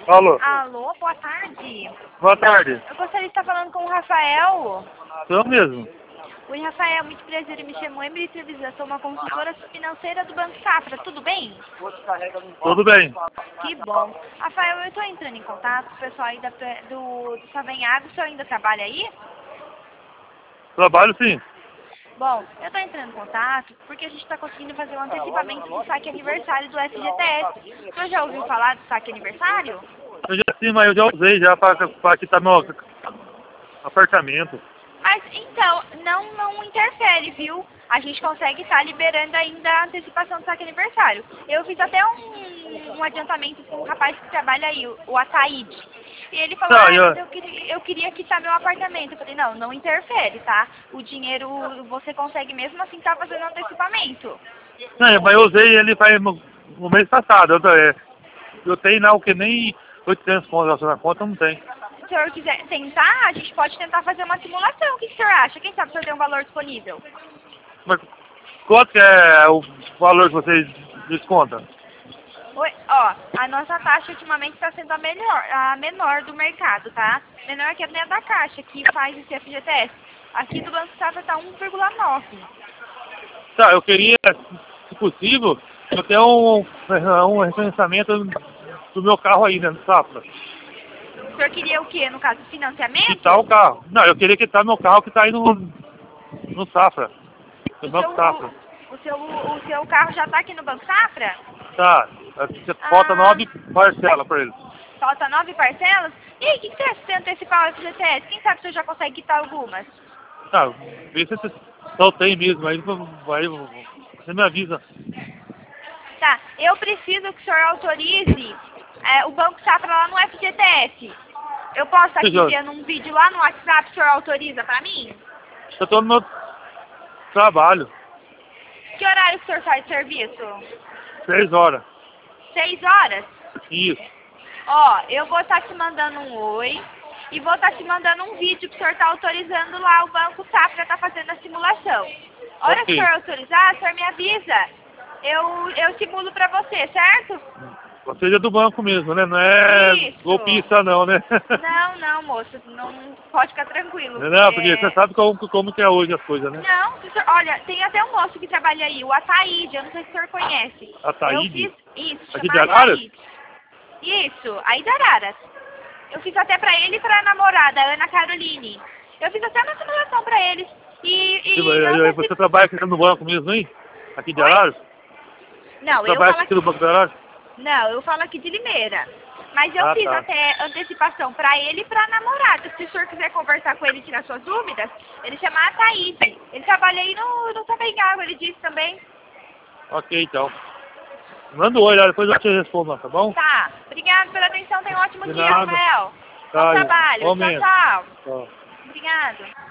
Alô? Alô, boa tarde. Boa tarde. Eu gostaria de estar falando com o Rafael. Sou eu mesmo. Oi, Rafael, muito prazer. Eu me chamo Emily Trevisan, sou uma consultora financeira do Banco Safra. Tudo bem? Tudo bem. Que bom. Rafael, eu estou entrando em contato com o pessoal aí do Savanhago. O senhor ainda trabalha aí? Trabalho sim. Bom, eu estou entrando em contato porque a gente está conseguindo fazer um antecipamento do saque aniversário do FGTS. O senhor já ouviu falar do saque aniversário? Eu já sim, mas eu já usei já para quitar meu apartamento. Mas, então, não interfere, viu? A gente consegue estar liberando ainda a antecipação do saque aniversário. Eu fiz até um adiantamento com o rapaz que trabalha aí, o Ataíde. E ele falou, Tá, mas eu queria quitar meu apartamento. Eu falei, não interfere, tá? O dinheiro você consegue mesmo assim estar fazendo antecipamento. Não, mas eu usei ele faz no mês passado. Eu tenho lá o que nem 800 contos na conta, não tem. Se o senhor quiser tentar, a gente pode tentar fazer uma simulação. O que o senhor acha? Quem sabe o senhor tem um valor disponível? Mas quanto que é o valor que vocês descontam? Oi, ó, a nossa taxa ultimamente está sendo a menor do mercado, tá? Menor que a meia da Caixa, que faz esse FGTS. Aqui do Banco Safra está 1,9. Tá, eu queria, se possível, eu tenho um recenseamento do meu carro aí, né, no Safra. O senhor queria o quê? No caso, financiamento? Quitar o carro. Não, eu queria quitar meu carro que tá aí no Safra. No Banco Safra. O seu carro já está aqui no Banco Safra? Tá. Falta 9 parcelas pra ele. Falta 9 parcelas? E aí, o que você acha de antecipar o FGTS? Quem sabe o senhor já consegue quitar algumas? Tá, vê se só tem mesmo. Aí você me avisa. Tá, eu preciso que o senhor autorize o Banco Safra lá no FGTS. Eu posso estar aqui enviando um vídeo lá no WhatsApp, o senhor autoriza pra mim? Eu tô no meu trabalho. Que horário que o senhor faz de serviço? 6 horas. 6 horas? Isso. Ó, eu vou estar te mandando um oi e vou estar te mandando um vídeo que o senhor está autorizando lá o Banco Safra tá fazendo a simulação. A hora que o senhor autorizar, o senhor me avisa. Eu simulo pra você, certo? Você é do banco mesmo, né? Não é golpista não, né? Não, moço. Não pode ficar tranquilo. Não, porque você sabe como que é hoje as coisas, né? Não, senhor, olha, tem até um moço que trabalha aí, o Ataíde, eu não sei se o senhor conhece. Ataíde? Eu fiz isso, aqui chama de Araras? Ataíde. Isso, aí de Araras. Eu fiz até pra ele e pra namorada, a Ana Caroline. Eu fiz até uma simulação pra eles. Você trabalha aqui no banco mesmo, hein? Aqui de Araras? Não, eu falo aqui no Banco de Araras? Não, eu falo aqui de Limeira. Mas eu fiz até antecipação pra ele e pra namorada. Se o senhor quiser conversar com ele e tirar suas dúvidas, ele chama Ataíde. Ele trabalha aí no Savanhago, ele disse também. Ok, então. Manda um oi lá, depois eu te respondo, tá bom? Tá. Obrigado pela atenção, tenha um ótimo dia, Rafael. Tá, bom trabalho. Tchau. Tchau. Obrigado.